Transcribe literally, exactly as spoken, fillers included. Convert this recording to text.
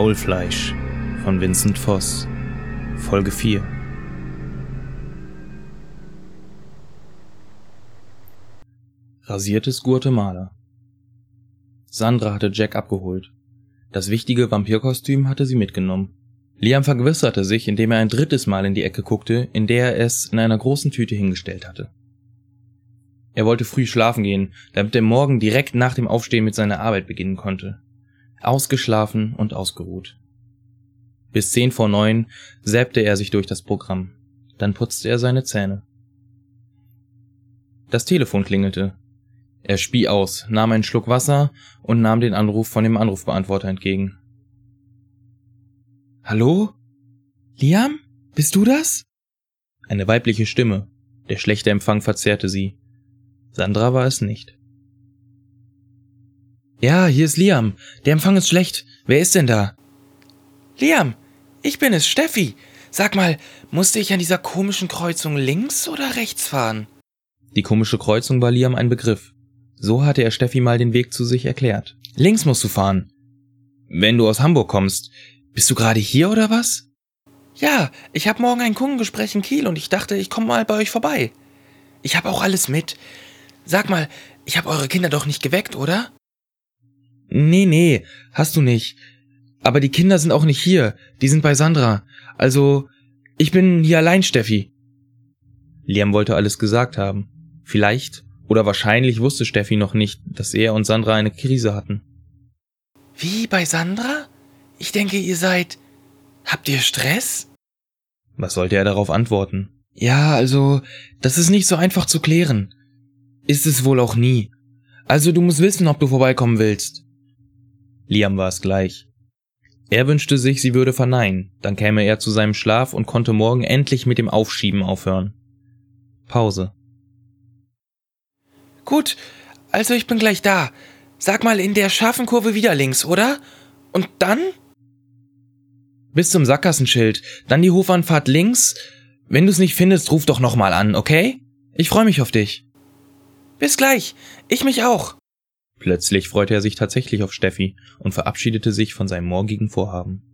Faulfleisch von Vincent Voss, Folge vier. Rasiertes Guatemala. Sandra hatte Jack abgeholt. Das wichtige Vampirkostüm hatte sie mitgenommen. Liam vergewisserte sich, indem er ein drittes Mal in die Ecke guckte, in der er es in einer großen Tüte hingestellt hatte. Er wollte früh schlafen gehen, damit er morgen direkt nach dem Aufstehen mit seiner Arbeit beginnen konnte. Ausgeschlafen und ausgeruht. Bis zehn vor neun säbte er sich durch das Programm. Dann putzte er seine Zähne. Das Telefon klingelte. Er spie aus, nahm einen Schluck Wasser und nahm den Anruf von dem Anrufbeantworter entgegen. »Hallo? Liam? Bist du das?« Eine weibliche Stimme. Der schlechte Empfang verzerrte sie. Sandra war es nicht. »Ja, hier ist Liam. Der Empfang ist schlecht. Wer ist denn da?« »Liam, ich bin es, Steffi. Sag mal, musste ich an dieser komischen Kreuzung links oder rechts fahren?« Die komische Kreuzung war Liam ein Begriff. So hatte er Steffi mal den Weg zu sich erklärt. »Links musst du fahren. Wenn du aus Hamburg kommst. Bist du gerade hier oder was?« »Ja, ich habe morgen ein Kundengespräch in Kiel und ich dachte, ich komme mal bei euch vorbei. Ich habe auch alles mit. Sag mal, ich habe eure Kinder doch nicht geweckt, oder?« »Nee, nee, hast du nicht. Aber die Kinder sind auch nicht hier. Die sind bei Sandra. Also, ich bin hier allein, Steffi.« Liam wollte alles gesagt haben. Vielleicht oder wahrscheinlich wusste Steffi noch nicht, dass er und Sandra eine Krise hatten. »Wie, bei Sandra? Ich denke, ihr seid... Habt ihr Stress?« Was sollte er darauf antworten? Ja, also, das ist nicht so einfach zu klären. Ist es wohl auch nie. Also, du musst wissen, ob du vorbeikommen willst. Liam war es gleich. Er wünschte sich, sie würde verneinen, dann käme er zu seinem Schlaf und konnte morgen endlich mit dem Aufschieben aufhören. Pause. »Gut, also ich bin gleich da. Sag mal, in der scharfen Kurve wieder links, oder? Und dann?« »Bis zum Sackgassenschild, dann die Hofanfahrt links. Wenn du es nicht findest, ruf doch nochmal an, okay? Ich freue mich auf dich.« »Bis gleich, ich mich auch.« Plötzlich freute er sich tatsächlich auf Steffi und verabschiedete sich von seinem morgigen Vorhaben.